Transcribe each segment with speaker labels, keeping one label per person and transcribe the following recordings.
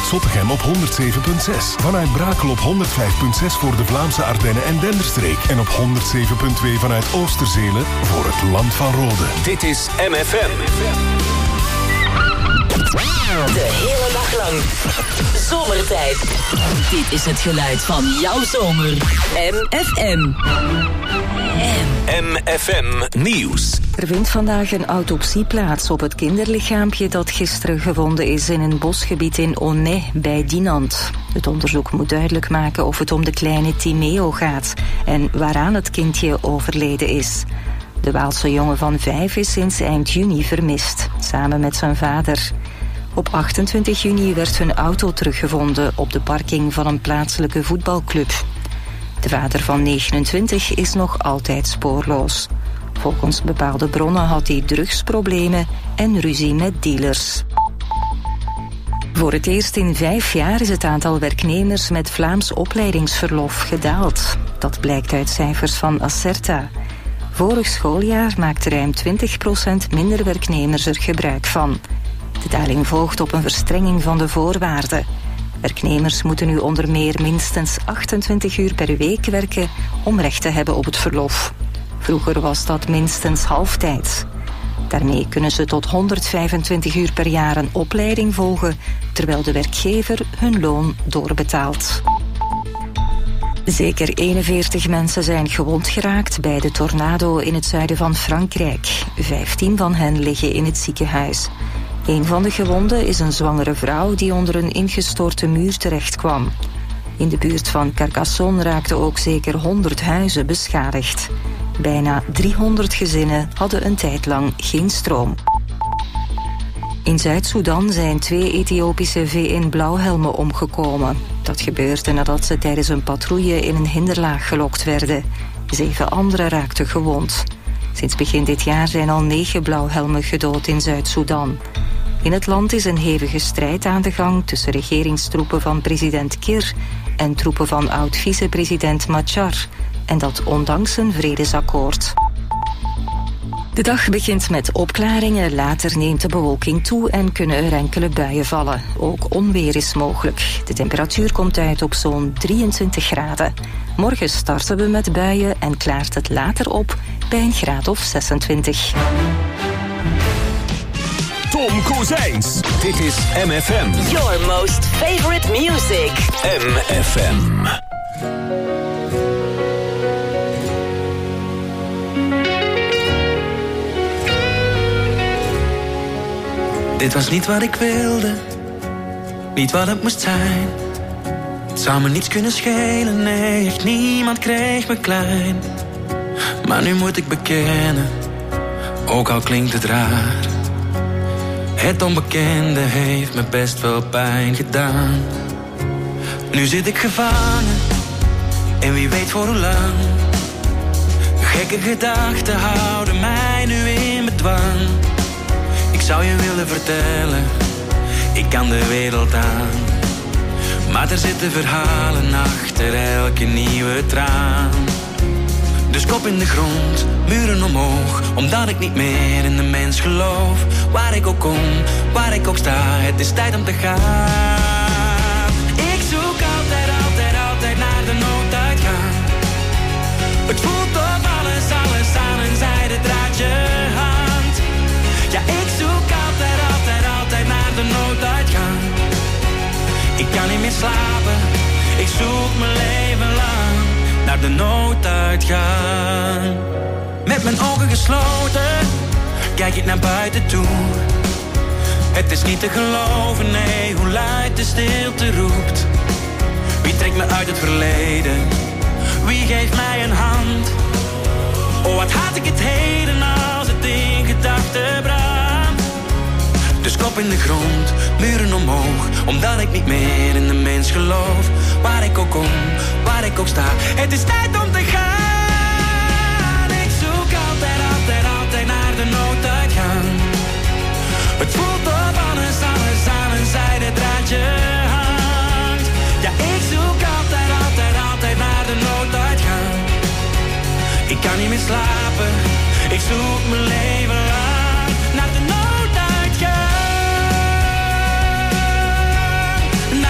Speaker 1: Zottegem op 107.6. Vanuit Brakel op 105.6 voor de Vlaamse Ardennen en Denderstreek. En op 107.2 vanuit Oosterzele voor het Land van Rode.
Speaker 2: Dit is MFM.
Speaker 3: De hele dag lang. Zomertijd. Dit is het geluid van jouw zomer. MFM.
Speaker 2: MFM Nieuws.
Speaker 4: Er vindt vandaag een autopsie plaats op het kinderlichaampje dat gisteren gevonden is in een bosgebied in Aunay bij Dinant. Het onderzoek moet duidelijk maken of het om de kleine Timeo gaat en waaraan het kindje overleden is. De Waalse jongen van 5 is sinds eind juni vermist, samen met zijn vader. Op 28 juni werd hun auto teruggevonden op de parking van een plaatselijke voetbalclub. De vader van 29 is nog altijd spoorloos. Volgens bepaalde bronnen had hij drugsproblemen en ruzie met dealers. Voor het eerst in 5 jaar is het aantal werknemers met Vlaams opleidingsverlof gedaald. Dat blijkt uit cijfers van Acerta. Vorig schooljaar maakte ruim 20% minder werknemers er gebruik van. De daling volgt op een verstrenging van de voorwaarden. Werknemers moeten nu onder meer minstens 28 uur per week werken om recht te hebben op het verlof. Vroeger was dat minstens halftijd. Daarmee kunnen ze tot 125 uur per jaar een opleiding volgen, terwijl de werkgever hun loon doorbetaalt. Zeker 41 mensen zijn gewond geraakt bij de tornado in het zuiden van Frankrijk. 15 van hen liggen in het ziekenhuis. Een van de gewonden is een zwangere vrouw die onder een ingestorte muur terechtkwam. In de buurt van Carcassonne raakten ook zeker 100 huizen beschadigd. Bijna 300 gezinnen hadden een tijd lang geen stroom. In Zuid-Soedan zijn 2 Ethiopische VN-blauwhelmen omgekomen. Dat gebeurde nadat ze tijdens een patrouille in een hinderlaag gelokt werden. 7 anderen raakten gewond. Sinds begin dit jaar zijn al 9 blauwhelmen gedood in Zuid-Soedan. In het land is een hevige strijd aan de gang tussen regeringstroepen van president Kir en troepen van oud-vicepresident Machar. En dat ondanks een vredesakkoord. De dag begint met opklaringen, later neemt de bewolking toe en kunnen er enkele buien vallen. Ook onweer is mogelijk. De temperatuur komt uit op zo'n 23 graden. Morgen starten we met buien en klaart het later op bij een graad of 26.
Speaker 2: Tom Kozijns. Dit is MFM.
Speaker 3: Your most favorite music.
Speaker 2: MFM.
Speaker 5: Dit was niet wat ik wilde, niet wat het moest zijn. Het zou me niets kunnen schelen, nee, echt niemand kreeg me klein. Maar nu moet ik bekennen, ook al klinkt het raar. Het onbekende heeft me best wel pijn gedaan. Nu zit ik gevangen, en wie weet voor hoe lang. Gekke gedachten houden mij nu in bedwang. Ik zou je willen vertellen, ik kan de wereld aan. Maar er zitten verhalen achter elke nieuwe traan. Dus kop in de grond, muren omhoog, omdat ik niet meer in de mens geloof. Waar ik ook kom, waar ik ook sta, het is tijd om te gaan. Ik zoek altijd, altijd, altijd naar de nooduitgang. Het voelt of alles, alles aan een zijden draadje hangt. Ja, ik zoek altijd, altijd, altijd naar de nooduitgang. Ik kan niet meer slapen, ik zoek mijn leven lang naar de nooduitgang. Met mijn ogen gesloten, kijk ik naar buiten toe. Het is niet te geloven, nee, hoe luid de stilte roept. Wie trekt me uit het verleden? Wie geeft mij een hand? Oh, wat haat ik het heden als het in gedachten brandt. Dus kop in de grond, muren omhoog, omdat ik niet meer in de mens geloof. Waar ik ook kom, waar ik ook sta, het is tijd om te gaan. Ik zoek altijd, altijd, altijd naar de nooduitgang. Het voelt of alles, alles aan een zijden draadje hangt. Ja, ik zoek altijd, altijd, altijd naar de nooduitgang. Ik kan niet meer slapen, ik zoek mijn leven lang naar de nooduitgang.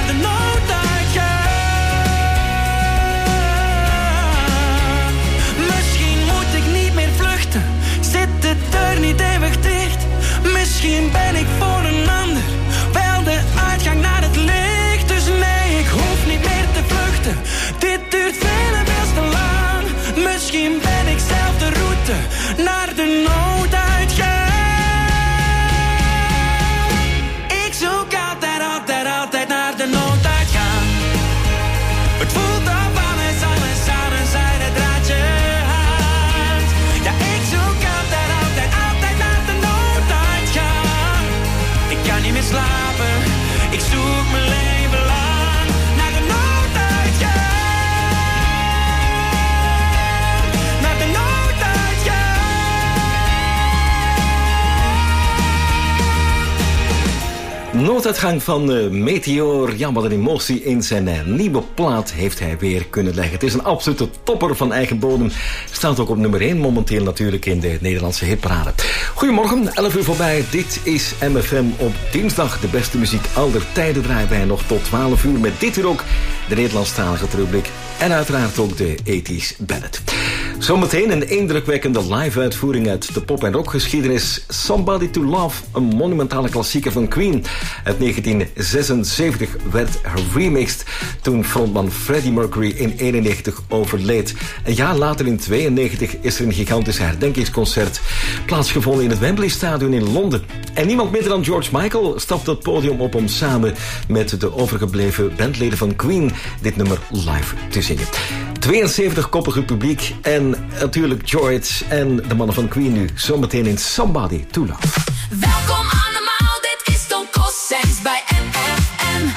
Speaker 6: Nooduitgang van Meteor. Ja, wat een emotie in zijn nieuwe plaat heeft hij weer kunnen leggen. Het is een absolute topper van eigen bodem. Staat ook op nummer 1 momenteel natuurlijk in de Nederlandse hitparade. Goedemorgen, 11 uur voorbij. Dit is MFM op dinsdag. De beste muziek aller tijden draaien wij nog tot 12 uur. Met dit uur ook de Nederlandstalige terugblik. En uiteraard ook de 80s ballad. Zometeen een indrukwekkende live-uitvoering uit de pop- en rockgeschiedenis. Somebody to Love, een monumentale klassieker van Queen. Uit 1976 werd geremixed toen frontman Freddie Mercury in 1991 overleed. Een jaar later in 1992 is er een gigantisch herdenkingsconcert plaatsgevonden in het Wembley Stadion in Londen. En niemand minder dan George Michael stapt het podium op om samen met de overgebleven bandleden van Queen dit nummer live te zingen. 72-koppige publiek en natuurlijk George en de mannen van Queen nu zometeen in Somebody to Love.
Speaker 7: Welkom allemaal, dit is Stone Cold Saints bij MFM.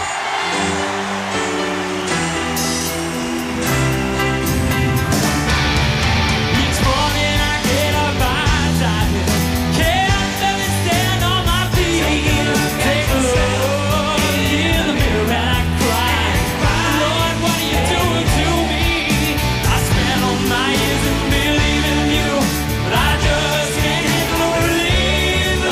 Speaker 8: Believe in you, but I just can't believe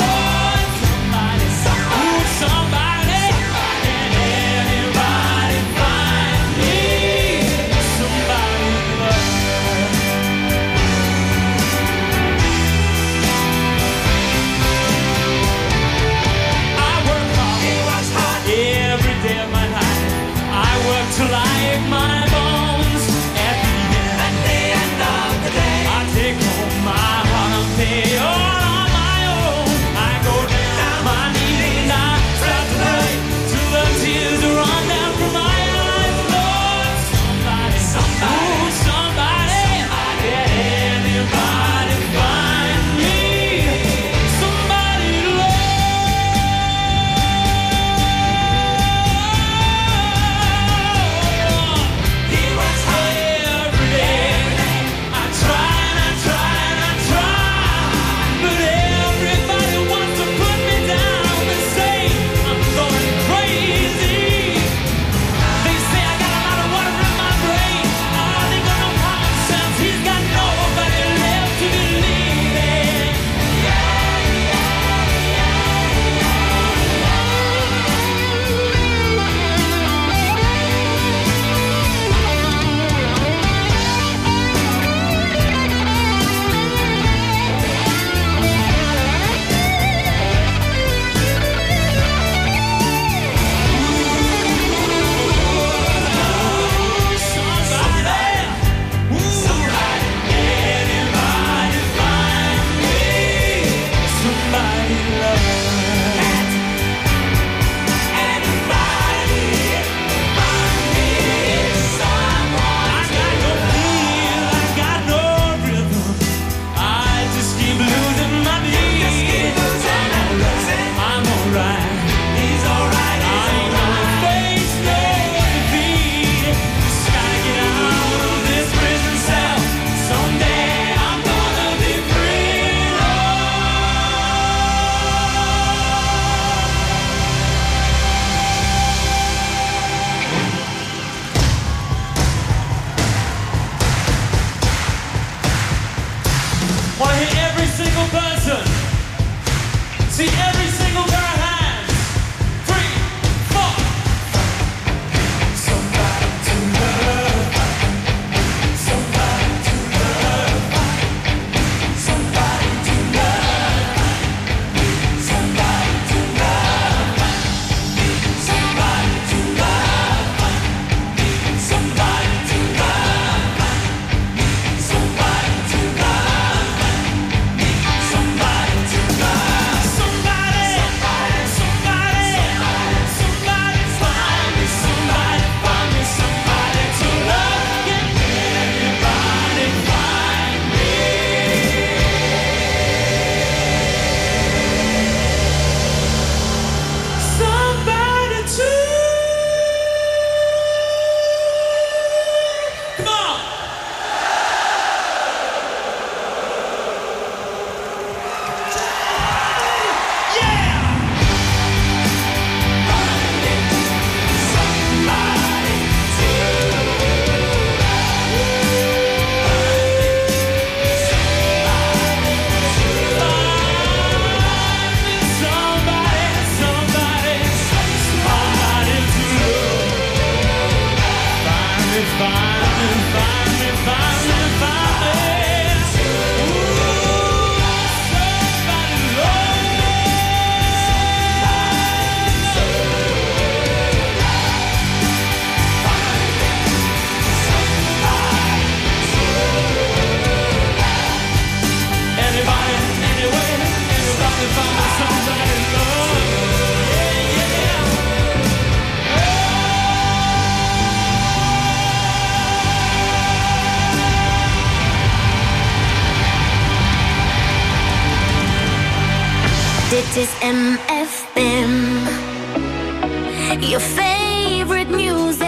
Speaker 8: is MFM, your favorite music.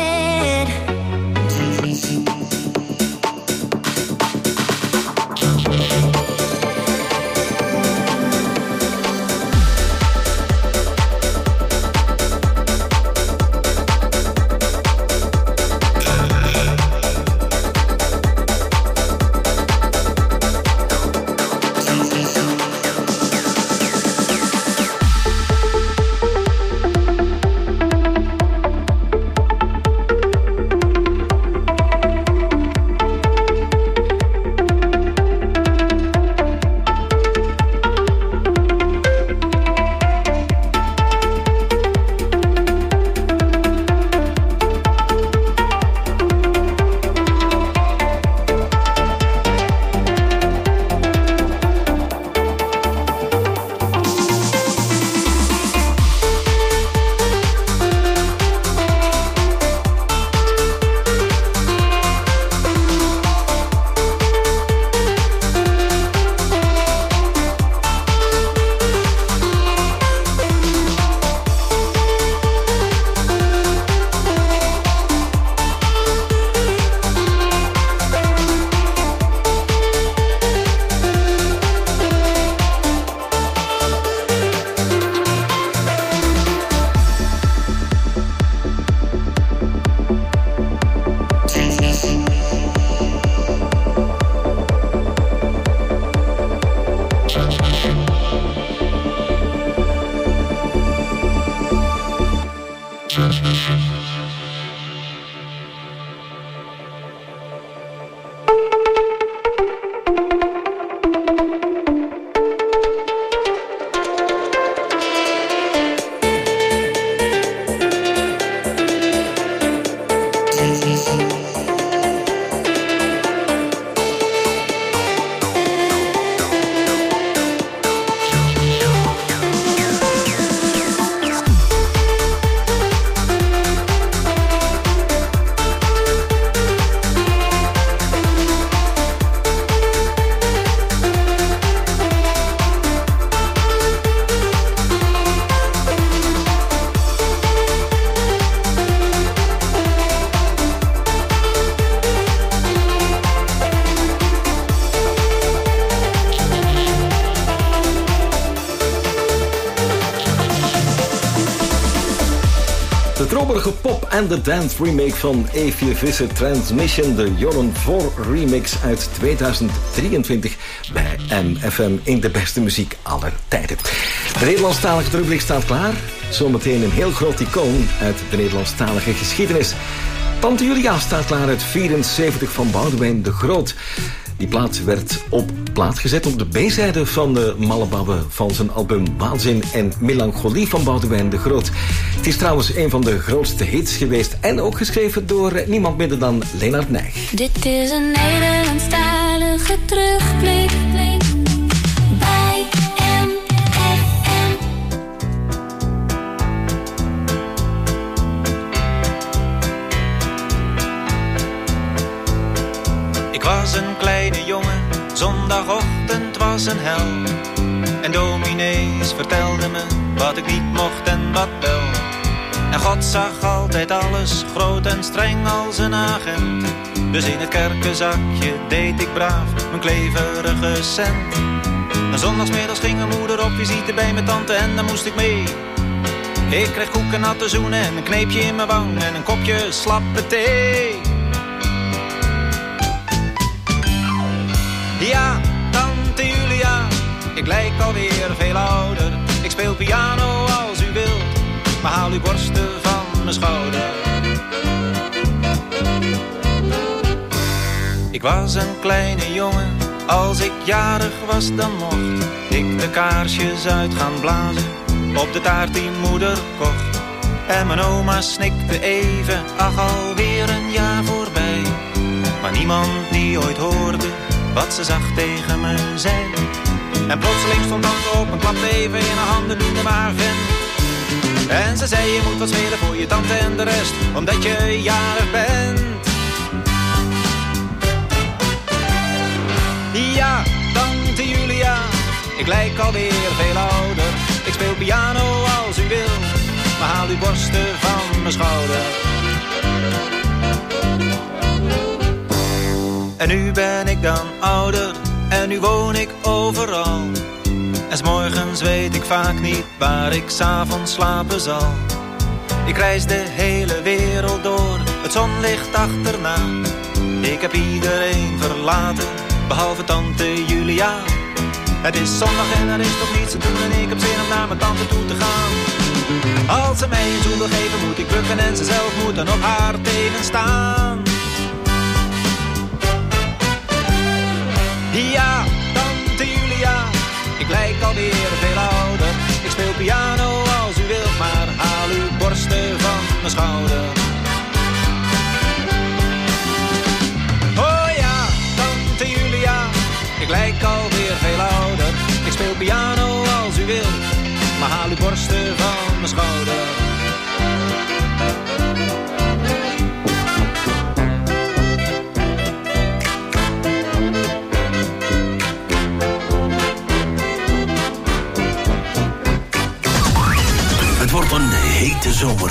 Speaker 6: Pop and the Dance remake van Eefje Visser Transmission, de Joran Voor remix uit 2023 bij MFM in de beste muziek aller tijden. De Nederlandstalige terugblik staat klaar. Zometeen een heel groot icoon uit de Nederlandstalige geschiedenis. Tante Julia staat klaar uit 74 van Boudewijn de Groot. Die plaat werd op plaat gezet op de B-zijde van de Mallebabbe van zijn album Waanzin en Melancholie van Boudewijn de Groot. Het is trouwens een van de grootste hits geweest en ook geschreven door niemand minder dan Leenaert Nijg.
Speaker 8: Dit is een Nederlandstalige terugblik bij MFM.
Speaker 5: Ik was een kleine jongen, zondagochtend was een hel. En dominees vertelden me wat ik niet mocht en wat wel. En God zag altijd alles, groot en streng als een agent. Dus in het kerkenzakje deed ik braaf mijn kleverige cent. En zondagsmiddags ging mijn moeder op visite bij mijn tante en daar moest ik mee. Ik kreeg koek en natte zoenen en een kneepje in mijn wang en een kopje slappe thee. Ja, tante Julia, ik lijk alweer veel ouder. Ik speel piano als u wilt, maar haal uw borsten van mijn schouder. Ik was een kleine jongen, als ik jarig was dan mocht ik de kaarsjes uit gaan blazen op de taart die moeder kocht. En mijn oma snikte even, ach alweer een jaar voorbij. Maar niemand die ooit hoorde wat ze zacht tegen me zei. En plotseling stond tante op en klapte even in haar handen, noemde me haar vent. En ze zei je moet wat spelen voor je tante en de rest, omdat je jarig bent. Ja, tante Julia, ik lijk alweer veel ouder. Ik Ik speel piano als u wil, maar haal uw borsten van mijn schouder. En nu ben ik dan ouder, en nu woon ik overal. En 's morgens weet ik vaak niet waar ik 's avonds slapen zal. Ik reis de hele wereld door, het zonlicht achterna. Ik heb iedereen verlaten, behalve tante Julia. Het is zondag en er is toch niets te doen en ik heb zin om naar mijn tante toe te gaan. Als ze mij een zoen wil geven moet ik bukken en ze zelf moet dan op haar tegenstaan. Ja, tante Julia, ik lijk alweer veel ouder. Ik speel piano als u wilt, maar haal uw borsten van mijn schouder. Oh ja, tante Julia, ik lijk alweer veel ouder. Ik speel piano als u wilt, maar haal uw borsten van mijn schouder.
Speaker 9: Het wordt een hete zomer.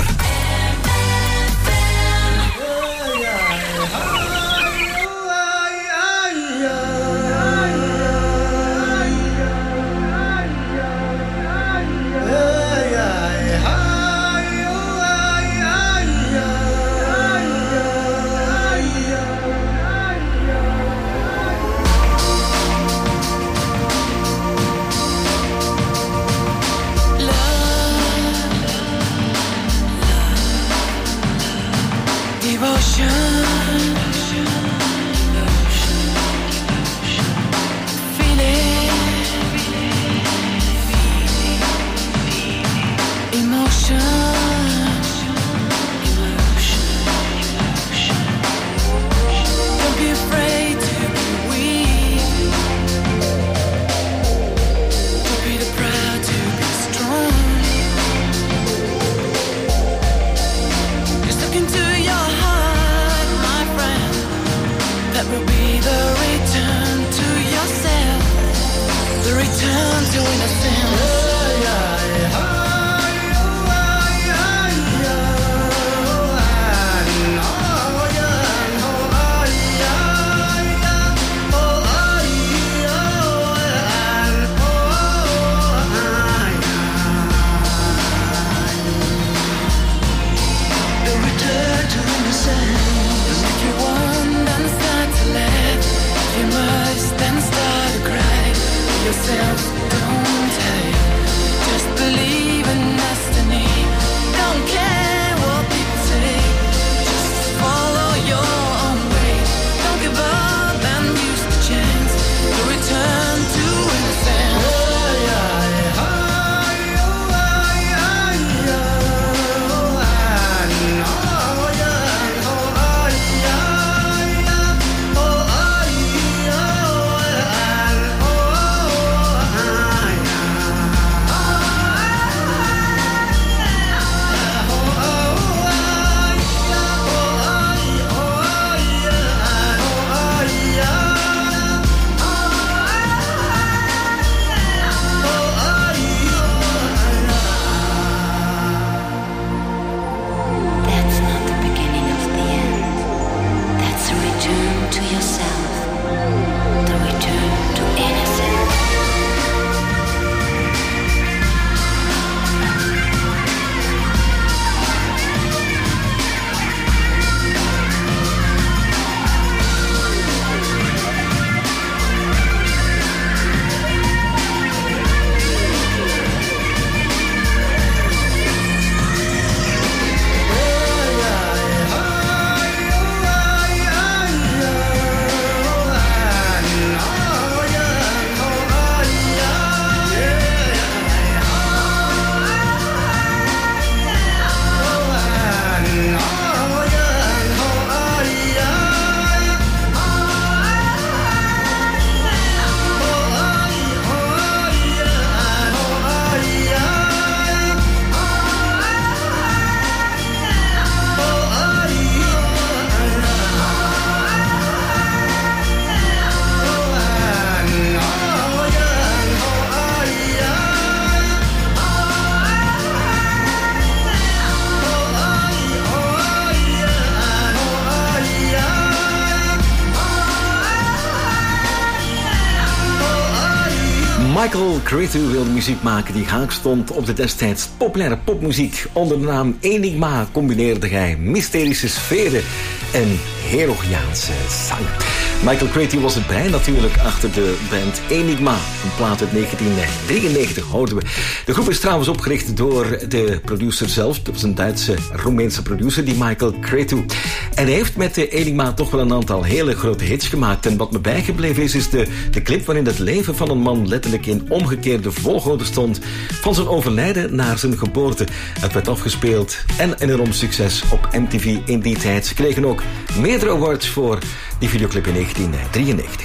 Speaker 6: Michael Cretu wilde muziek maken die haak stond op de destijds populaire popmuziek. Onder de naam Enigma combineerde hij mysterische sferen en Heroïaanse zang. Michael Cretu was het brein natuurlijk achter de band Enigma. Een plaat uit 1993 hoorden we. De groep is trouwens opgericht door de producer zelf. Dat was een Duitse-Roemeense producer, die Michael Cretu. En hij heeft met de Enigma toch wel een aantal hele grote hits gemaakt. En wat me bijgebleven is de clip waarin het leven van een man letterlijk in omgekeerde volgorde stond. Van zijn overlijden naar zijn geboorte. Het werd afgespeeld en een enorm succes op MTV in die tijd. Ze kregen ook meerdere awards voor die videoclip in 1993.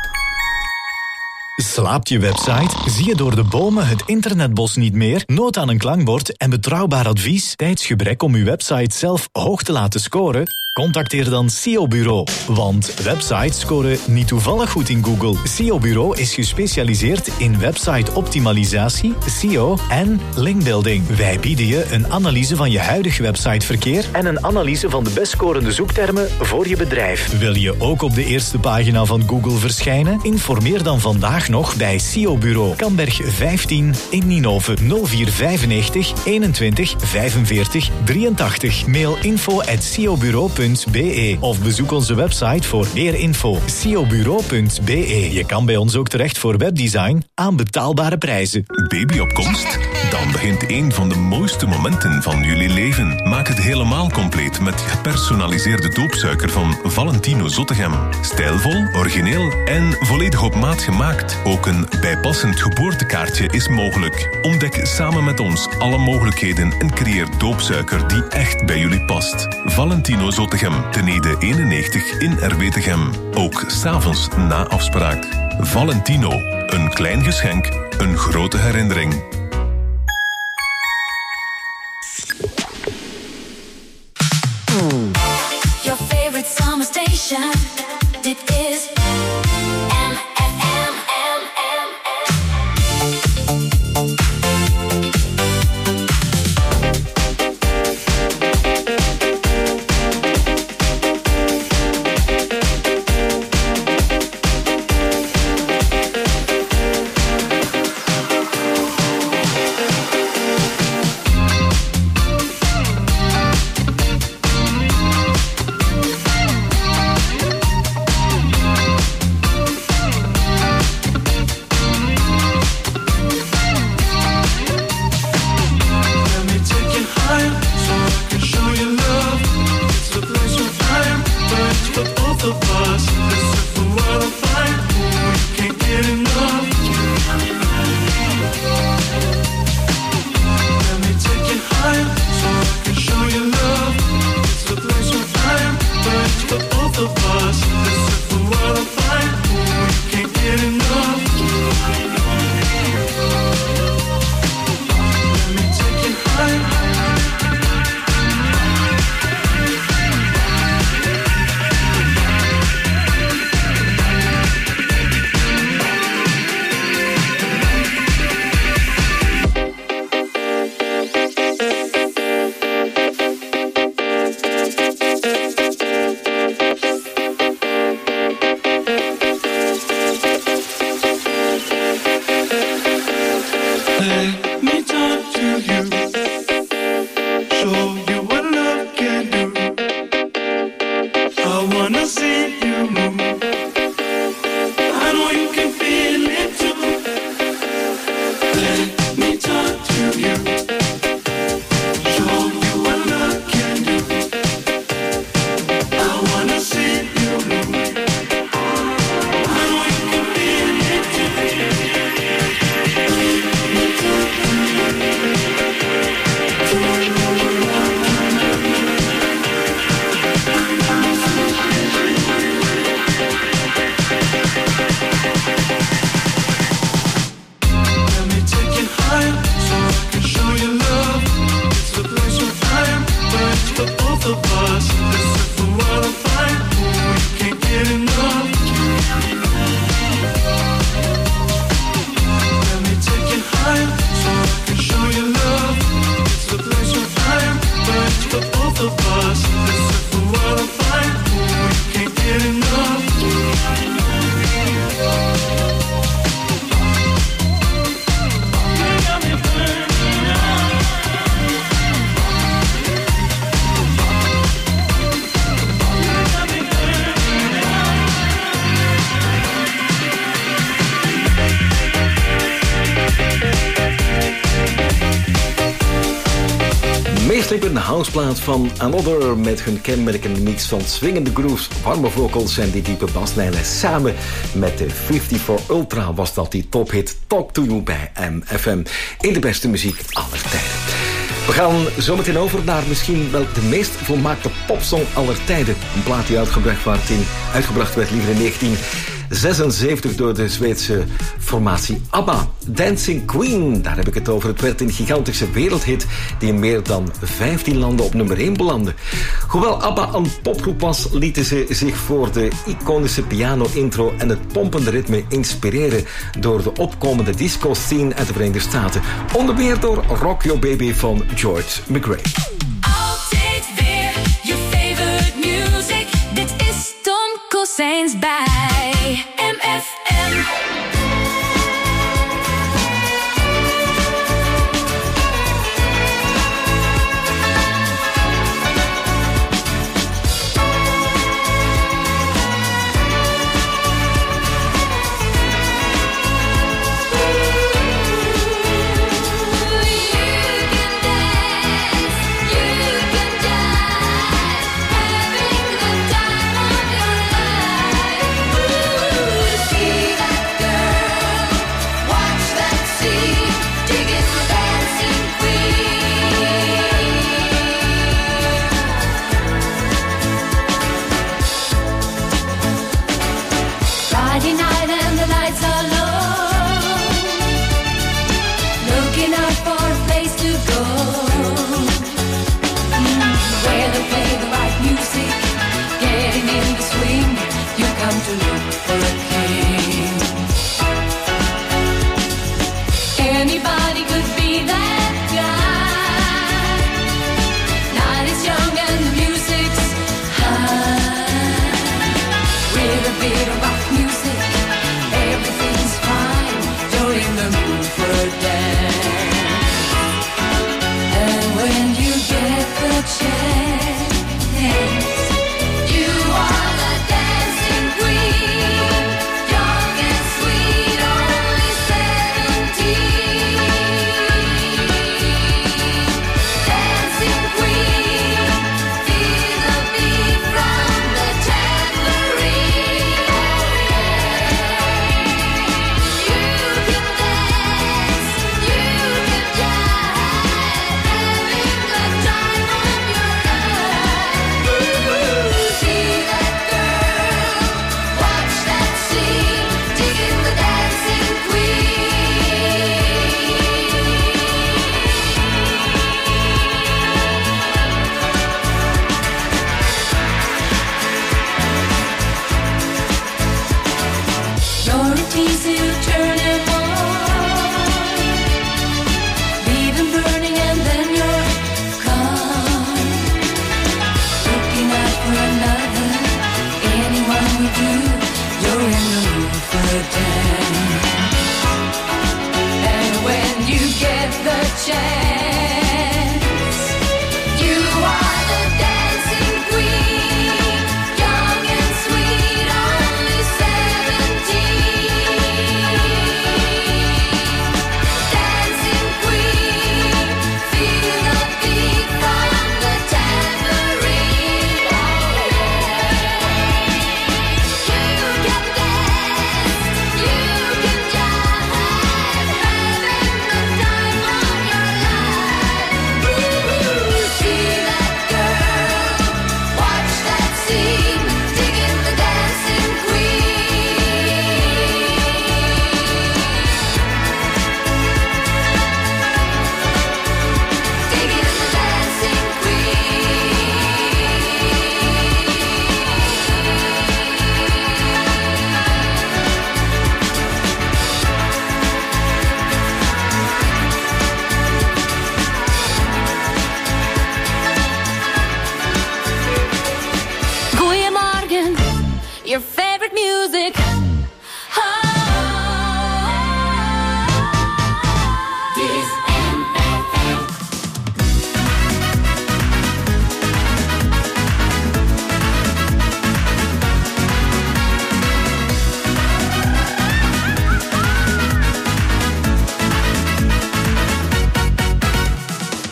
Speaker 10: Slaapt je website? Zie je door de bomen het internetbos niet meer? Nood aan een klankbord en betrouwbaar advies? Tijdsgebrek om uw website zelf hoog te laten scoren? Contacteer dan SEO Bureau. Want websites scoren niet toevallig goed in Google. SEO Bureau is gespecialiseerd in website-optimalisatie, SEO en linkbuilding. Wij bieden je een analyse van je huidige websiteverkeer en een analyse van de best scorende zoektermen voor je bedrijf. Wil je ook op de eerste pagina van Google verschijnen? Informeer dan vandaag nog bij SEO Bureau. Kamberg 15 in Ninove 0495 21 45 83. Mail info@seobureau.be of bezoek onze website voor meer info. seobureau.be. Je kan bij ons ook terecht voor webdesign aan betaalbare prijzen.
Speaker 1: Baby op komst? Dan begint een van de mooiste momenten van jullie leven. Maak het helemaal compleet met gepersonaliseerde doopsuiker van Valentino Zottegem. Stijlvol, origineel en volledig op maat gemaakt. Ook een bijpassend geboortekaartje is mogelijk. Ontdek samen met ons alle mogelijkheden en creëer doopsuiker die echt bij jullie past. Valentino Zottegem, ten Ede 91 in Erwetegem. Ook 's avonds na afspraak. Valentino, een klein geschenk, een grote herinnering.
Speaker 8: Your favorite summer station. Dit is
Speaker 6: Asleep in the Houseplaat van Another met hun kenmerkende mix van swingende grooves, warme vocals en die diepe baslijnen. Samen met de 54 Ultra was dat die tophit Talk to You bij MFM. In de beste muziek aller tijden. We gaan zometeen over naar misschien wel de meest volmaakte popsong aller tijden. Een plaat die uitgebracht werd liever in 1976 door de Zweedse formatie ABBA. Dancing Queen, daar heb ik het over. Het werd een gigantische wereldhit die in meer dan 15 landen op nummer 1 belandde. Hoewel ABBA een popgroep was, lieten ze zich voor de iconische piano-intro en het pompende ritme inspireren door de opkomende disco-scene uit de Verenigde Staten. Onder meer door Rock Your Baby van George McRae.
Speaker 8: Altijd weer je favorite music. Dit is Tom Cossijns bij MFM.
Speaker 7: Having the time of your life.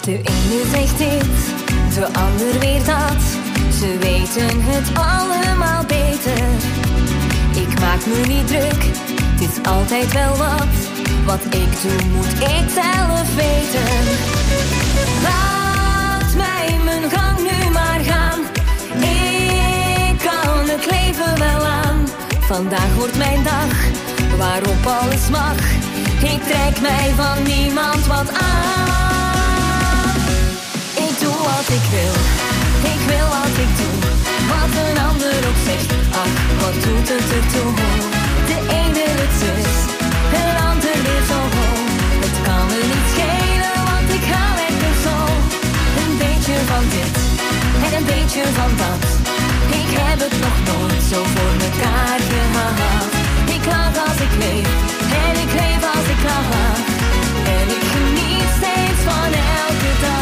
Speaker 8: De ene zegt dit, de ander weer dat. Ze weten het allemaal beter. Ik maak me niet druk, het is altijd wel wat. Wat ik doe moet ik zelf weten. Laat mij mijn gang nu maar gaan. Ik kan het leven wel aan. Vandaag wordt mijn dag, waarop alles mag. Ik trek mij van niemand wat aan. Ik doe wat ik wil wat ik doe. Wat een ander ook zegt, ach, wat doet het ertoe? De ene het zus, de ander weer zo hoog. Het kan me niet schelen, want ik ga lekker zo. Een beetje van dit en een beetje van dat. Ik heb het nog nooit zo voor mekaar gehad. Ik lach als ik leef en ik leef als ik lach. En ik geniet steeds van elke dag.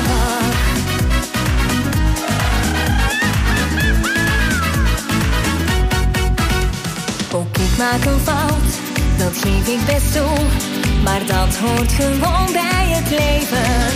Speaker 8: Ook ik maak een fout, dat geef ik best toe. Maar dat hoort gewoon bij het leven.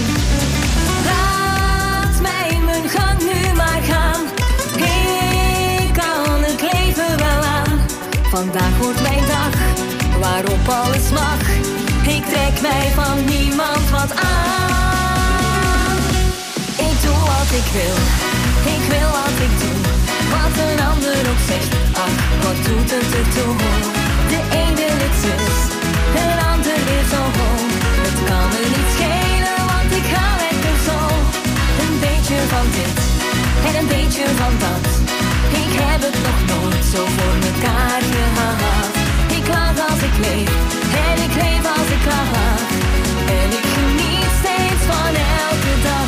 Speaker 8: Laat mij mijn gang nu maar gaan. Ik kan het leven wel aan. Vandaag wordt mijn dag, waarop alles mag. Ik trek mij van niemand wat aan. Ik doe wat ik wil wat ik doe. Wat een ander ook zegt, ach, wat doet het ertoe? De ene het zus, de ander weer zo hoog. Het kan me niet schelen, want ik ga lekker zo. Een beetje van dit en een beetje van dat. Ik heb het nog nooit zo voor mekaar gehad. Ik lach als ik leef en ik leef als ik lach. En ik geniet steeds van elke dag.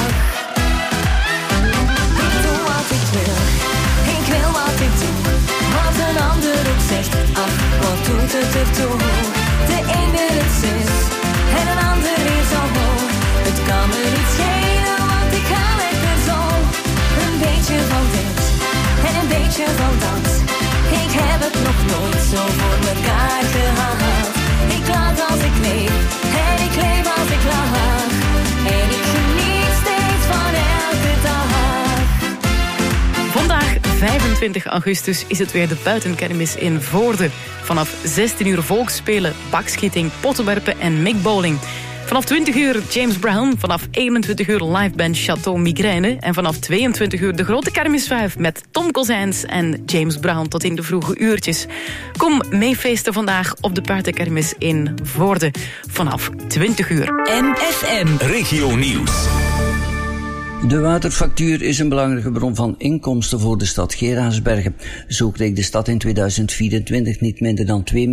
Speaker 8: Ik doe wat ik wil wat ik doe. Wat een ander ook zegt, ach, wat doet het ertoe? De ene het zus en een ander weer zo hoog. Het kan me niet schelen, want ik ga lekker zo. Een beetje van dit en een beetje van dat. Ik heb het nog nooit zo voor mekaar gehad. Ik lach als ik leef en ik leef als ik lach. En ik geniet steeds van elke dag.
Speaker 11: Vandaag, 25 augustus, is het weer de buitenkermis in Voorde. Vanaf 16 uur volksspelen, bakschieting, pottenwerpen en mikbowling. Vanaf 20 uur James Brown, vanaf 21 uur liveband Chateau Migraine... en vanaf 22 uur de grote kermisvuif met Tom Kozijns en James Brown tot in de vroege uurtjes. Kom meefeesten vandaag op de buitenkermis in Voorde vanaf 20 uur.
Speaker 3: MFM
Speaker 2: Regio Nieuws.
Speaker 12: De waterfactuur is een belangrijke bron van inkomsten voor de stad Geraardsbergen. Zo kreeg de stad in 2024 niet minder dan €2.223.000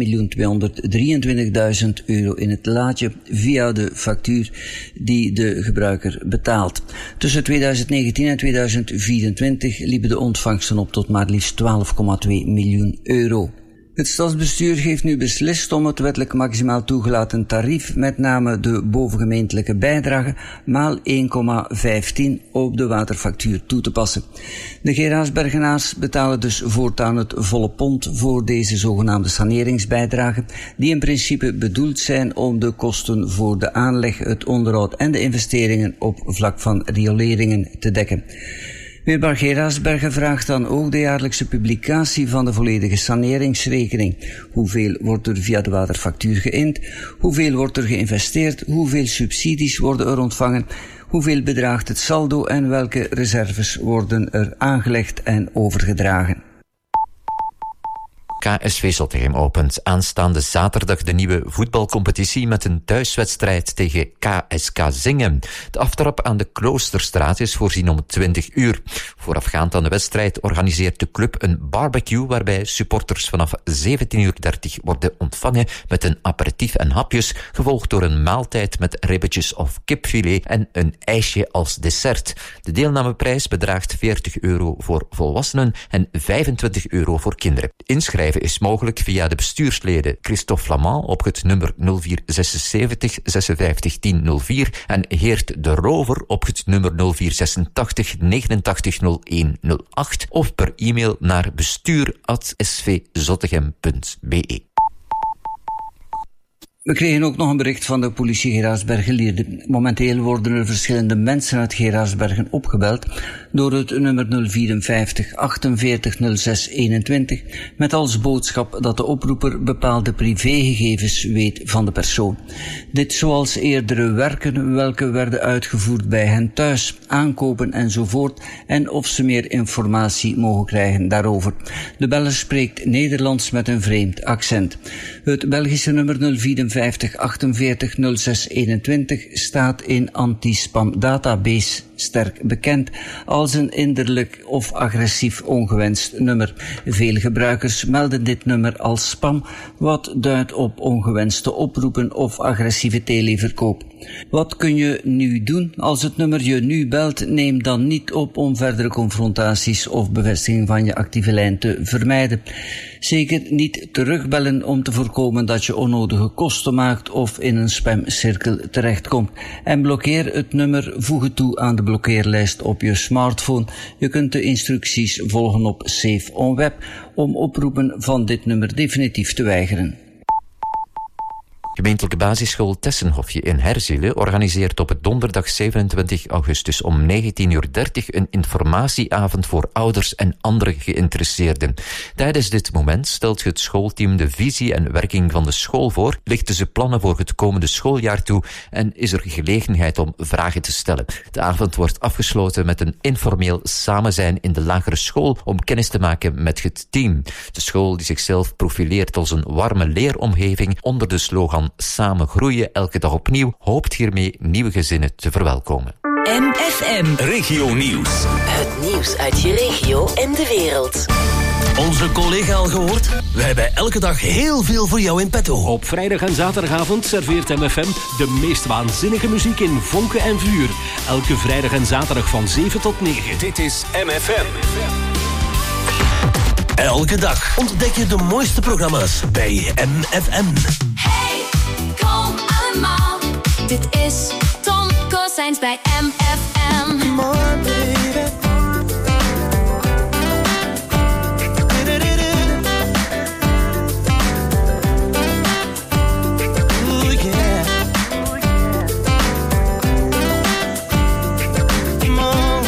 Speaker 12: in het laadje via de factuur die de gebruiker betaalt. Tussen 2019 en 2024 liepen de ontvangsten op tot maar liefst €12,2 miljoen. Het stadsbestuur heeft nu beslist om het wettelijk maximaal toegelaten tarief, met name de bovengemeentelijke bijdrage, maal 1,15 op de waterfactuur toe te passen. De Geraardsbergenaars betalen dus voortaan het volle pond voor deze zogenaamde saneringsbijdrage, die in principe bedoeld zijn om de kosten voor de aanleg, het onderhoud en de investeringen op vlak van rioleringen te dekken. Weerbaar Geraardsbergen vraagt dan ook de jaarlijkse publicatie van de volledige saneringsrekening. Hoeveel wordt er via de waterfactuur geïnd? Hoeveel wordt er geïnvesteerd? Hoeveel subsidies worden er ontvangen? Hoeveel bedraagt het saldo en welke reserves worden er aangelegd en overgedragen?
Speaker 13: KSV Zottegem opent aanstaande zaterdag de nieuwe voetbalcompetitie met een thuiswedstrijd tegen KSK Zingem. De aftrap aan de Kloosterstraat is voorzien om 20 uur. Voorafgaand aan de wedstrijd organiseert de club een barbecue waarbij supporters vanaf 17:30 worden ontvangen met een aperitief en hapjes, gevolgd door een maaltijd met ribbetjes of kipfilet en een ijsje als dessert. De deelnameprijs bedraagt €40 voor volwassenen en €25 voor kinderen. Inschrijven is mogelijk via de bestuursleden Christophe Flamand op het nummer 0476 56 1004 en Geert de Rover op het nummer 0486 89 0108 of per e-mail naar bestuur@svzottegem.be.
Speaker 12: We kregen ook nog een bericht van de politie Geraardsbergen-Lierde. Momenteel worden er verschillende mensen uit Geraardsbergen opgebeld door het nummer 054 48 06 21 met als boodschap dat de oproeper bepaalde privégegevens weet van de persoon. Dit zoals eerdere werken welke werden uitgevoerd bij hen thuis, aankopen enzovoort en of ze meer informatie mogen krijgen daarover. De beller spreekt Nederlands met een vreemd accent. Het Belgische nummer 054 48 06 21 staat in anti-spam database sterk bekend als een innerlijk of agressief ongewenst nummer. Veel gebruikers melden dit nummer als spam, wat duidt op ongewenste oproepen of agressieve televerkoop. Wat kun je nu doen? Als het nummer je nu belt, neem dan niet op om verdere confrontaties of bevestiging van je actieve lijn te vermijden. Zeker niet terugbellen om te voorkomen dat je onnodige kosten maakt of in een spamcirkel terechtkomt. En blokkeer het nummer, voeg het toe aan de blokkeerlijst op je smartphone. Je kunt de instructies volgen op Save on Web om oproepen van dit nummer definitief te weigeren.
Speaker 13: Gemeentelijke basisschool Tessenhofje in Herzielen organiseert op het donderdag 27 augustus om 19:30 een informatieavond voor ouders en andere geïnteresseerden. Tijdens dit moment stelt het schoolteam de visie en werking van de school voor, lichten ze plannen voor het komende schooljaar toe en is er gelegenheid om vragen te stellen. De avond wordt afgesloten met een informeel samenzijn in de lagere school om kennis te maken met het team. De school die zichzelf profileert als een warme leeromgeving onder de slogan Samen groeien elke dag opnieuw, hoopt hiermee nieuwe gezinnen te verwelkomen.
Speaker 3: MFM
Speaker 2: Regio Nieuws.
Speaker 3: Het nieuws uit je regio en de wereld.
Speaker 9: Onze collega al gehoord? We hebben elke dag heel veel voor jou in petto.
Speaker 2: Op vrijdag en zaterdagavond serveert MFM de meest waanzinnige muziek in vonken en vuur. Elke vrijdag en zaterdag van 7 tot 9. Dit is MFM.
Speaker 9: Elke dag ontdek je de mooiste programma's bij MFM.
Speaker 7: Hey, kom allemaal. Dit is Tom Kozijns bij MFM.
Speaker 5: Come on, baby. Ooh, yeah. Come on.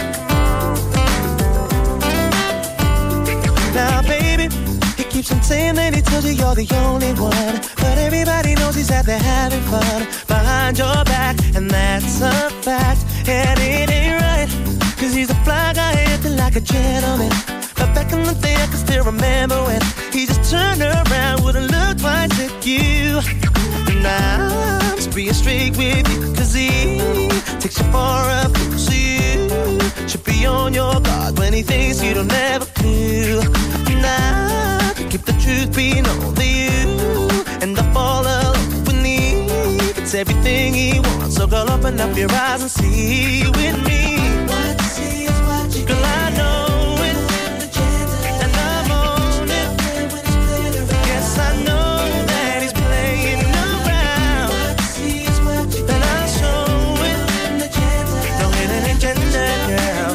Speaker 5: Now, baby, he keeps on saying that he tells you you're the only one. But everybody knows he's out there having fun behind your back, and that's a fact. And it ain't right, cause he's a fly guy acting like a gentleman. But back in the day I can still remember when he just turned around, wouldn't look twice at you. Now I'm just being straight with you, cause he takes you for a fool. So you should be on your guard when he thinks you don't ever do. Now keep the truth being only you, and I fall alone when he gets everything he wants. So girl, open up your eyes and see with me. What you see is what you girl, I know it, and I'm on it. Yes, I know that he's playing around. What you see is what you and I'll show it. No hidden agenda, girl.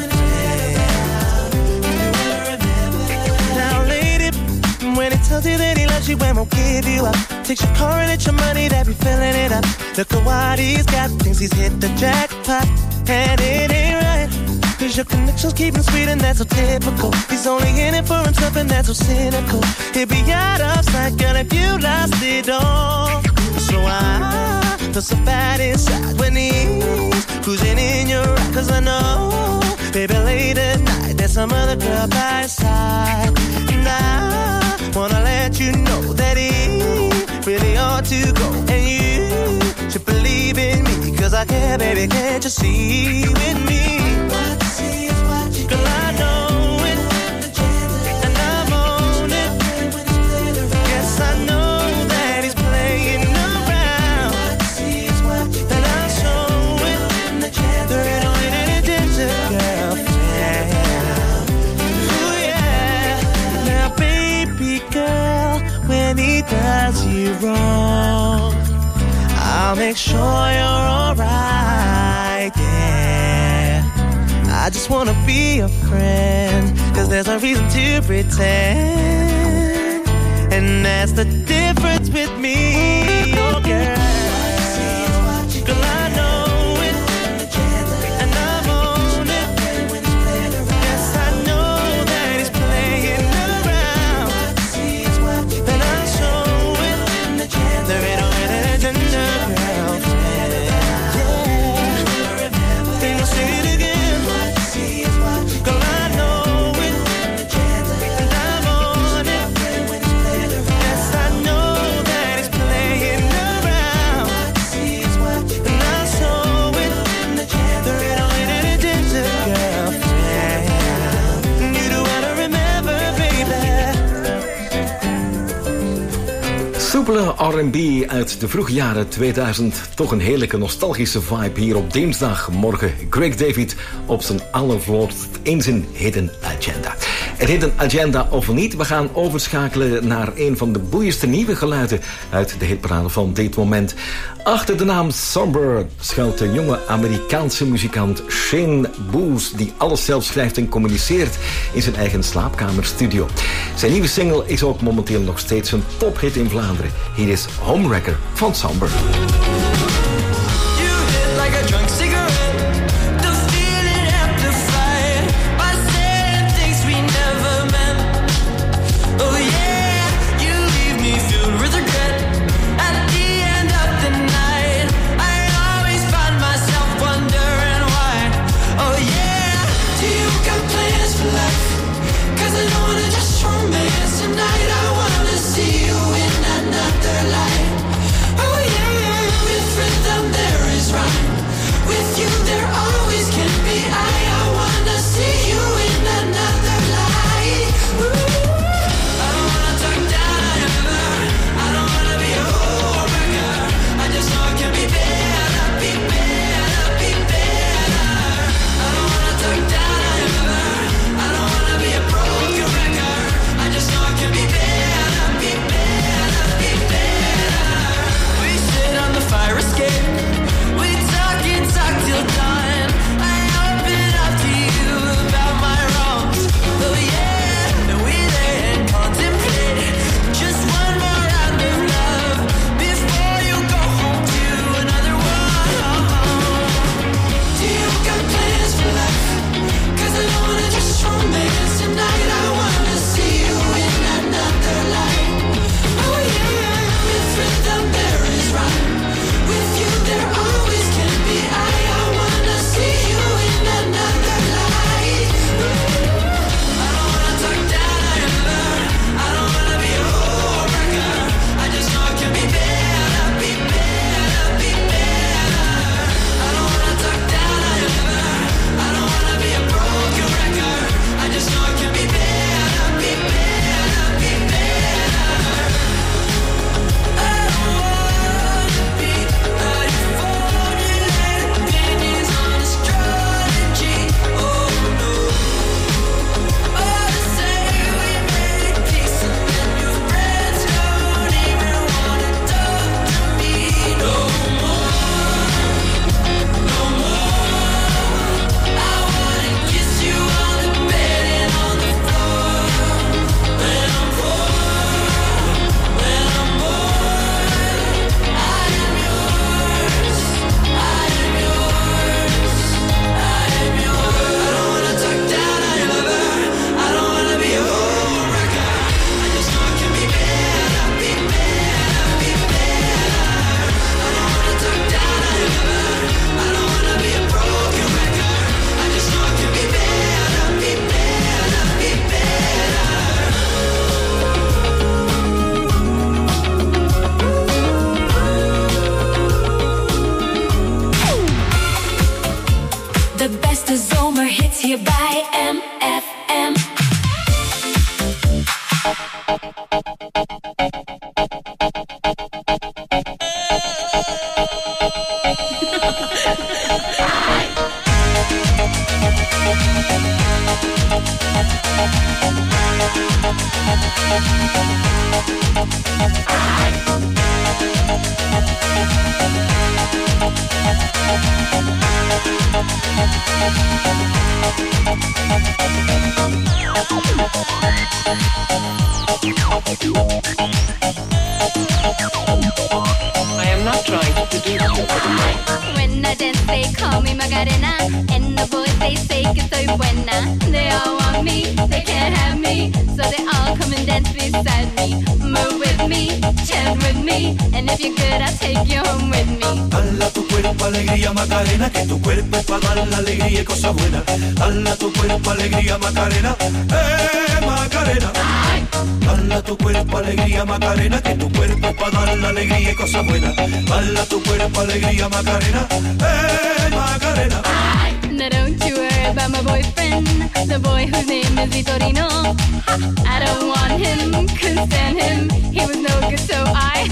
Speaker 5: Now, lady, when he tells you that he loves you and won't give you up, takes your car and it's your money that be filling it up. Look at what he's got, thinks he's hit the jackpot, and it ain't right, cause your connections keep him sweet and that's so typical. He's only in it for himself and that's so cynical. He'd be out of sight, girl, if you lost it all. So I feel so bad inside when he's cruising in your ride, cause I know, baby, late at night there's some other girl by his side. And I wanna let you know that he really ought to go, and you should believe in me, cause I care, baby, can't you see with me? What you see is what you girl, I know it, and I'm on it. Yes, I know that he's playing around. What you see is what you and I'll show it. There ain't no hidden girl. Ooh, yeah. Now, baby girl, when he does you wrong, I'll make sure you're alright, yeah. I just wanna be a friend, cause there's no reason to pretend. And that's the difference with me. You're
Speaker 6: Soepele R&B uit de vroege jaren 2000. Toch een heerlijke nostalgische vibe hier op dinsdagmorgen. Greg David op zijn allervlootst in zijn Hidden Agenda. Een Hidden Agenda of niet, we gaan overschakelen naar een van de boeiendste nieuwe geluiden uit de hitparade van dit moment. Achter de naam Somber schuilt de jonge Amerikaanse muzikant Shane Booth, die alles zelf schrijft en communiceert in zijn eigen slaapkamerstudio. Zijn nieuwe single is ook momenteel nog steeds een tophit in Vlaanderen. Hier is Homewrecker van Somber.
Speaker 14: I am not trying to seduce you.
Speaker 15: When I dance, they call me Macarena, and the boys they say que soy buena. They all want me, they can't have me, so they all come and dance beside me. Move with me, chant with me, and if you're good, I'll take you home with me.
Speaker 5: Dala tu cuerpo alegría Macarena, que tu cuerpo es para dar la alegría y cosas buenas. Dala tu cuerpo alegría Macarena, Macarena. Dala tu cuerpo alegría Macarena, que tu cuerpo es para dar la alegría y cosas buenas. Dala tu cuerpo alegría Macarena, Macarena.
Speaker 15: Now don't you worry about my boyfriend. then the boy whose name is Vitorino. I don't want him, couldn't stand him. He was no good, so I.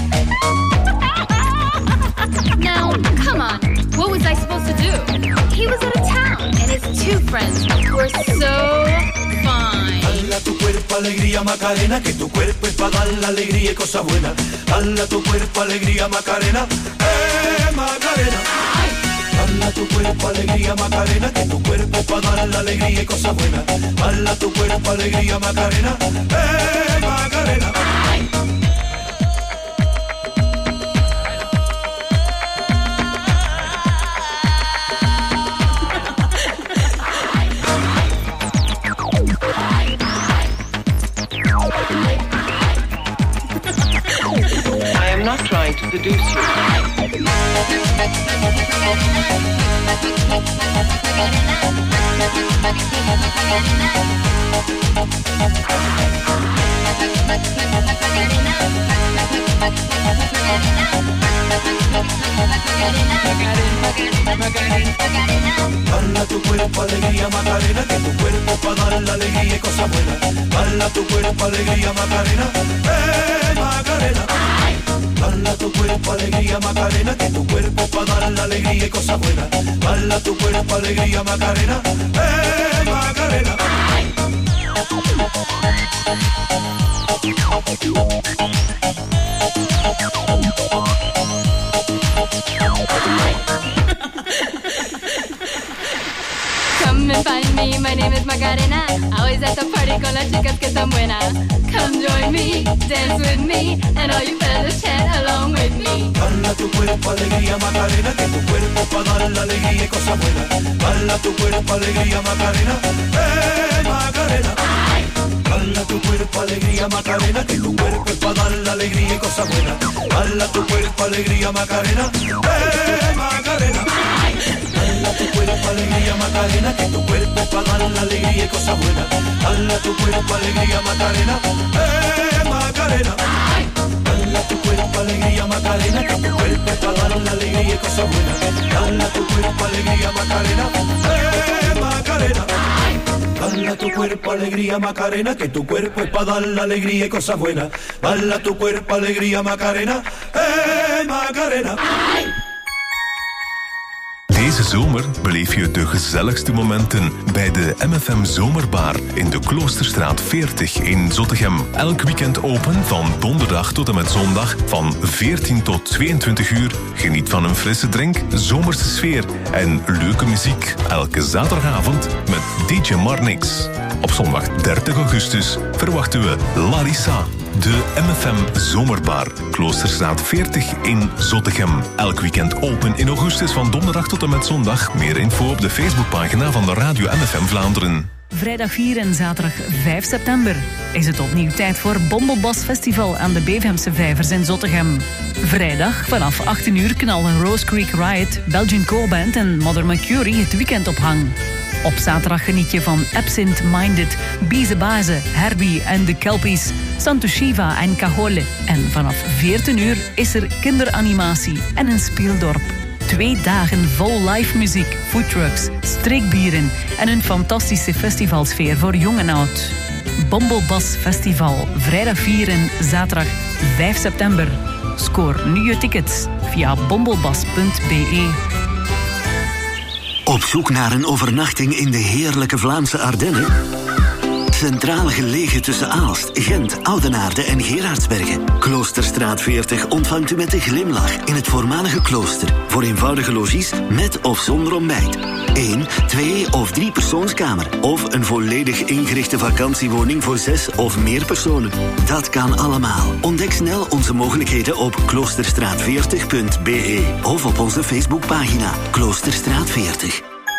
Speaker 15: Now, come on, what was I supposed to do? He was out of town, and his two friends were so fine.
Speaker 16: Dala tu cuerpo alegría Macarena, que tu cuerpo es para dar la alegría y cosas buenas. Dala tu cuerpo alegría Macarena, Macarena. Dala tu cuerpo alegría Macarena, que tu cuerpo es para dar la alegría y cosas buenas. Dala tu cuerpo alegría Macarena, Macarena.
Speaker 14: I am not trying to seduce you.
Speaker 16: Dala tu cuerpo alegría Macarena, que tu cuerpo pa' dar la alegría y cosas buenas. Dala tu cuerpo alegría Macarena, Macarena. Dala tu cuerpo alegría Macarena, que tu cuerpo pa' dar la alegría y cosas buenas. Dala tu cuerpo alegría Macarena, Macarena.
Speaker 15: Come and find me, my name is Macarena. Always at the party con las chicas que están buenas. Come join me, dance with me, and all you fellas chat along with me.
Speaker 16: Dala tu cuerpo alegría Macarena, que tu cuerpo pa' dar la alegría y cosas buenas. Dala tu cuerpo alegría Macarena, Macarena. Dala tu cuerpo alegría Macarena, que tu cuerpo es pa' dar la alegría y cosas buenas. Dala tu cuerpo alegría Macarena, Macarena. Dala tu cuerpo alegría Macarena, que tu cuerpo es pa' dar la alegría y cosas buenas. Dala tu cuerpo alegría Macarena, Macarena. Dala tu cuerpo alegría Macarena, que tu cuerpo es pa' dar la alegría y cosas buenas. Dala tu cuerpo alegría Macarena, Macarena. Dala tu cuerpo alegría Macarena, que tu cuerpo es pa' dar la alegría y cosas buenas. Dala tu cuerpo alegría Macarena, Macarena.
Speaker 1: Deze zomer beleef je de gezelligste momenten bij de MFM Zomerbar in de Kloosterstraat 40 in Zottegem. Elk weekend open van donderdag tot en met zondag van 14 tot 22 uur. Geniet van een frisse drink, zomerse sfeer en leuke muziek. Elke zaterdagavond met DJ Marnix. Op zondag 30 augustus verwachten we Larissa. De MFM Zomerbar, Kloosterstraat 40 in Zottegem. Elk weekend open in augustus van donderdag tot en met zondag. Meer info op de Facebookpagina van de Radio MFM Vlaanderen.
Speaker 11: Vrijdag 4 en zaterdag 5 september is het opnieuw tijd voor Bombelbas Festival aan de Beefhamse Vijvers in Zottegem. Vrijdag vanaf 18 uur knallen Rose Creek Riot, Belgian Co-Band en Mother Mercury het weekend op hang. Op zaterdag geniet je van Absent Minded, Bize Baze, Herbie en de Kelpies, Santo Shiva en Cajole. En vanaf 14 uur is er kinderanimatie en een speeldorp. 2 dagen vol live muziek, foodtrucks, streekbieren en een fantastische festivalsfeer voor jong en oud. Bombelbas Festival, vrijdag 4 en zaterdag 5 september. Scoor nu je tickets via bombelbas.be.
Speaker 17: Op zoek naar een overnachting in de heerlijke Vlaamse Ardennen? Centraal gelegen tussen Aalst, Gent, Oudenaarde en Gerardsbergen. Kloosterstraat 40 ontvangt u met een glimlach in het voormalige klooster. Voor eenvoudige logies met of zonder ontbijt. 1, 2 of 3 persoonskamer. Of een volledig ingerichte vakantiewoning voor 6 of meer personen. Dat kan allemaal. Ontdek snel onze mogelijkheden op kloosterstraat40.be of op onze Facebookpagina Kloosterstraat 40.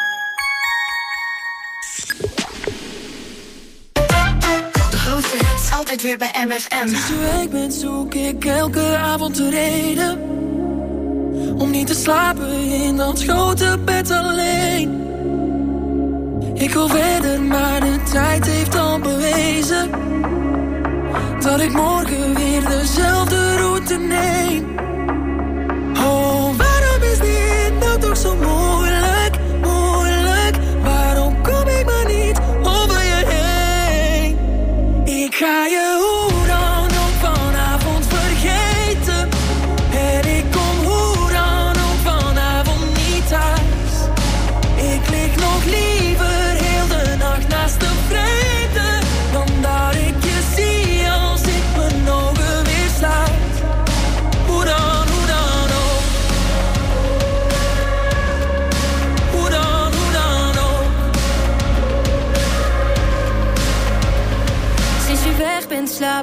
Speaker 8: Altijd weer bij MFM. Sinds je weg bent zoek ik elke avond de reden om niet te slapen in dat grote bed alleen. Ik wil verder, maar de tijd heeft al bewezen dat ik morgen weer dezelfde route neem. Oh, waarom is dit nou toch zo moeilijk, moeilijk? Waarom kom ik maar niet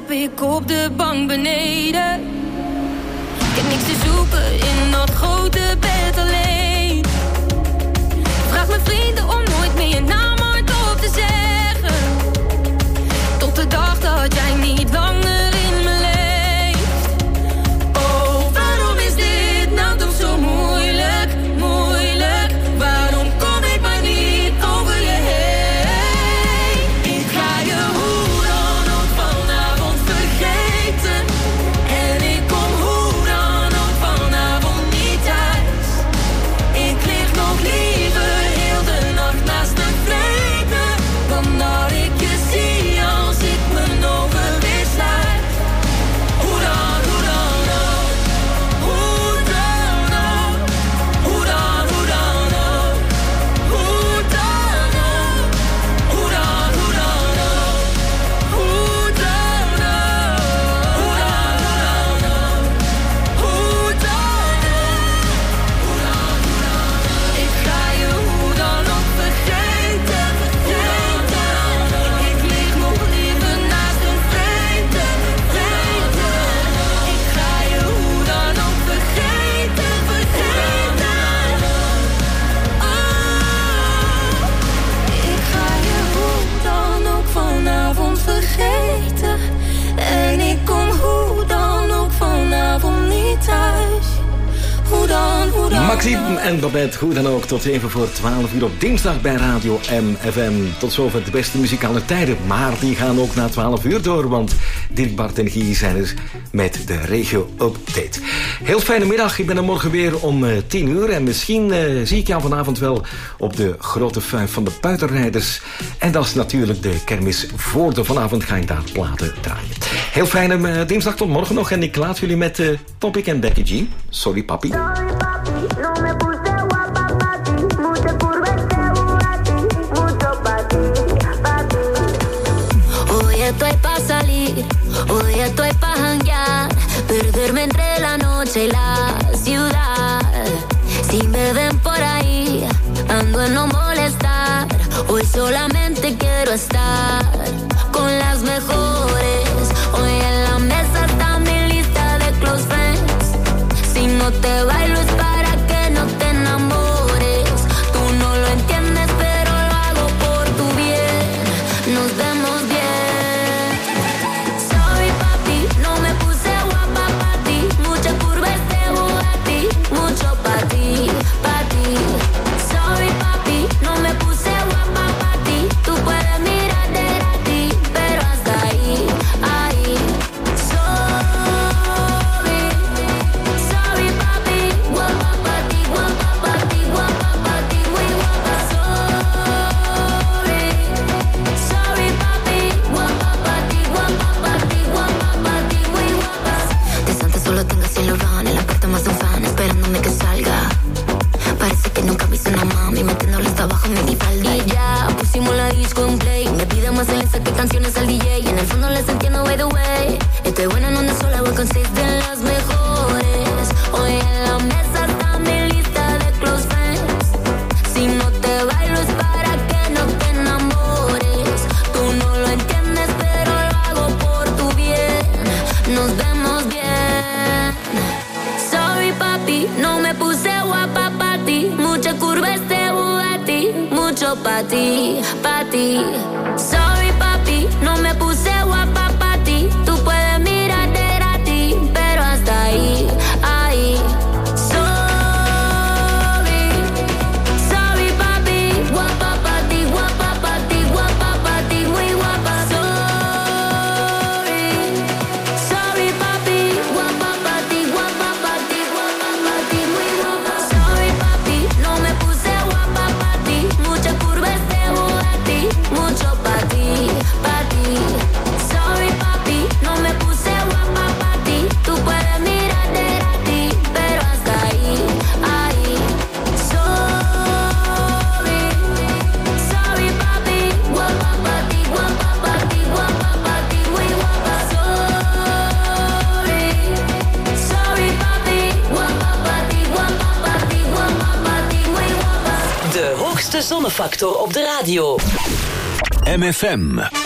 Speaker 8: slaap ik op de bank beneden. Ik heb niks te zoeken in dat grote bed alleen. Vraag mijn vrienden om nooit meer je naam hardop te zeggen. Tot de dag dat jij niet langer in me leeft. Oh, waarom is dit nou toch zo moeilijk, moeilijk? Waarom kom ik maar niet over je heen? Ik ga je hoe dan ook vanavond vergeten. En ik kom hoe dan ook vanavond niet thuis. Ik lig nog liever heel de nacht naast de vreten dan dat ik je zie als ik mijn ogen weer sluit. Hoe dan ook, hoe dan ook, hoe dan ook, hoe dan ook, hoe dan ook, hoe dan ook, hoe dan, hoe dan ook, hoe dan ook, hoe dan, hoe dan ook. Ik ga je hoe dan ook vergeten, vergeten. Ik lig nog liever naast een vreten, vreten. Ik ga je hoe dan ook vergeten, vergeten. Oh, ik ga je hoe dan ook vanavond vergeten. En ik kom hoe dan ook vanavond niet thuis. Hoe dan, hoe dan.
Speaker 6: Maxime en Babette, hoe dan ook, tot even voor 12 uur op dinsdag bij Radio MFM. Tot zover de beste muzikale tijden, maar die gaan ook na 12 uur door, want Dirk, Bart en Guy zijn er met de regio-update. Heel fijne middag, ik ben er morgen weer om 10 uur en misschien zie ik jou vanavond wel op de grote vijf van de buitenrijders. En dat is natuurlijk de kermis voor de vanavond, ga ik daar platen draaien. Heel fijne dinsdag, tot morgen nog en ik laat jullie met Topic en Becky G. Sorry papi.
Speaker 8: Hoy estoy pa' salir, hoy estoy pa' janguear, perderme entre la noche y la ciudad. Si me ven por ahí, ando en no molestar. Hoy solamente quiero estar con las mejores. Hoy en la mesa está mi lista de close friends. Si no te bailo es para que no te enamores. Tú no lo entiendes, pero lo hago por tu bien. Nos vemos bien. Sorry papi, no me puse guapa pa' ti. Mucha curva este Bugatti, mucho pa' ti, pa' ti. Sorry papi, no me puse guapa pa' ti. Tú puedes mirar de ti, pero hasta ahí, ahí. Sorry papi, guapa pa' ti, guapa pa' ti, guapa pa' ti, muy guapa. Sorry papi, guapa pa' ti, guapa pa' ti, guapa pa' ti, muy guapa. Desde antes solo tengo Saint Laurent en la puerta más de un fan esperándome que salga. Parece que nunca me hizo una mami metiéndole hasta abajo en mi falda. Y ya pusimos la disco en play. Me pide más en esa que canciones al DJ. Y en el fondo les entiendo by the way. Estoy buena en una sola, voy con 6 de las mejores. Hoy en la mesa está mi lista de close friends. Si no te bailo es para que no te enamores. Tú no lo entiendes, pero lo hago por tu bien. Nos vemos bien. Sorry papi, no me puse guapa pa' ti. Mucha curva este Bugatti, mucho pa' ti, pa' ti. Sorry papi, no me puse guapa pa' ti. Tú puedes mirar de ti, pero hasta ahí, ahí. Sorry papi, guapa pa' ti, guapa pa' ti, guapa pa' ti, muy guapa. Sorry papi, guapa pa' ti, guapa pa' ti, guapa pa' ti, muy guapa. Sorry papi, no me puse guapa pa' ti. Mucha curva este Bugatti, mucho pa' ti, pa' ti. Sorry papi, no me puse guapa pa' ti. Tú puedes mirar de ti, pero hasta ahí, ahí. Sorry papi, guapa pa' ti, guapa pa' ti, guapa pa' ti, muy guapa. Sorry papi, guapa pa' ti, guapa pa' ti, guapa pa' ti, muy guapa.
Speaker 3: De hoogste zonnefactor op de radio.
Speaker 2: MFM.